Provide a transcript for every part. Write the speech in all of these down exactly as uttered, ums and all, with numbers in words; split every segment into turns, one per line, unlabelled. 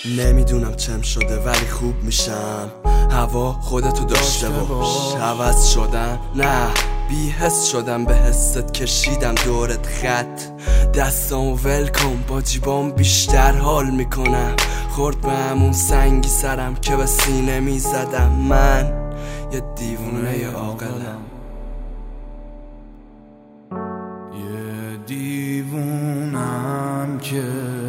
نمیدونم چم شده ولی خوب میشم. هوا خودتو داشته باش. عوض شدم نه بی حس شدم، به حست کشیدم دورت خط. دستامو ول کن با جیبام بیشتر حال میکنم. خورد به همون سنگی سرم که به سینه میزدم. من یه دیوونه عاقلم.
یه دیوونم که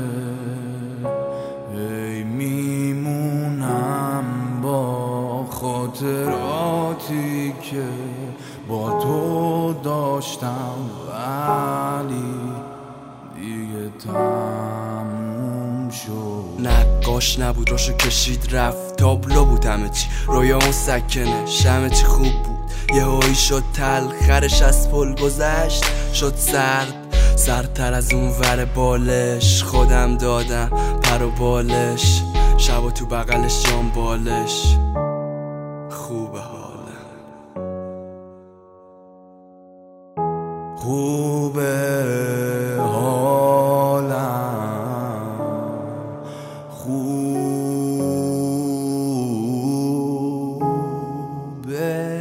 ای میمونم با خاطراتی که با تو داشتم، ولی دیگه تموم شد.
نقاش نبود روشو کشید رفت، تابلو بود همه چی، رویا اون سکنه همه چی خوب بود. یه هایی شد تلخرش از پل گذشت، شد سرد سردتر از اون ور بالش. خودم دادم پر و بالش، شب و تو بغلش جام بالش. خوبه حالم،
خوبه حالم، خوبه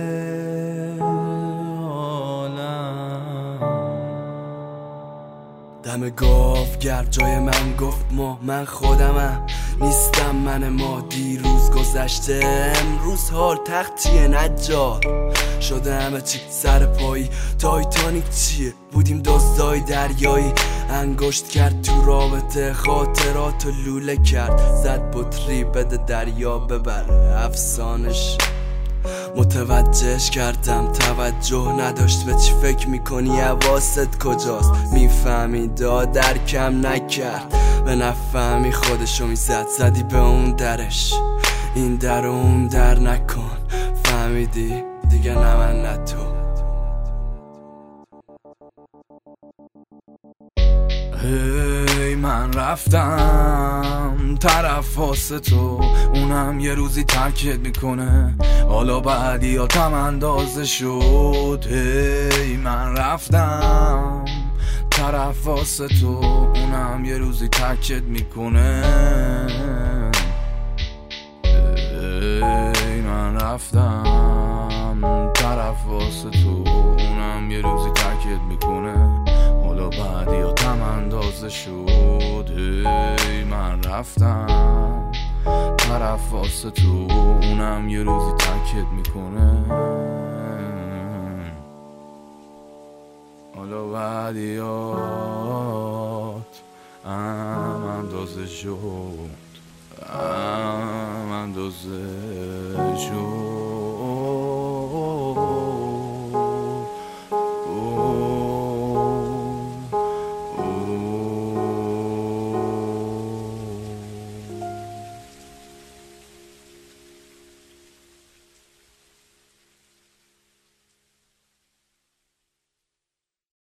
دم گاوگر جای من گفت ما، من خودمم نیستم من ما. دیروز گذشته امروز حال تختیه نجار شده همه چی سر پایی. تایتانیک چیه بودیم دزدای دریایی، انگشت کرد تو رابطه خاطراتو لوله کرد. زد بطری بده دریا ببره افسانش. متوجهش کردم توجه نداشت به چی فکر میکنی، حواست کجاست. میفهمی درکم نکرد، به نفهمی خودشو میزد. زدی به اون درش، این در و اون در نکن. فهمیدی دیگه نه من نه تو.
هی من رفتم طرف واسه تو، اونم یه روزی ترکت میکنه. حالا بعدی ها کم اندازه شد. هی من رفتم طرف واسه تو، اونم یه روزی ترکت میکنه. هی من رفتم طرف واسه تو، اونم یه روزی ترکت میکنه. حالا بعدی ها کم اندازه شد. هی من رفتم طرف واسه تو، اونم یه روزی ترکت میکنه. حالا بعدیات هم اندازه شد، هم اندازه شد.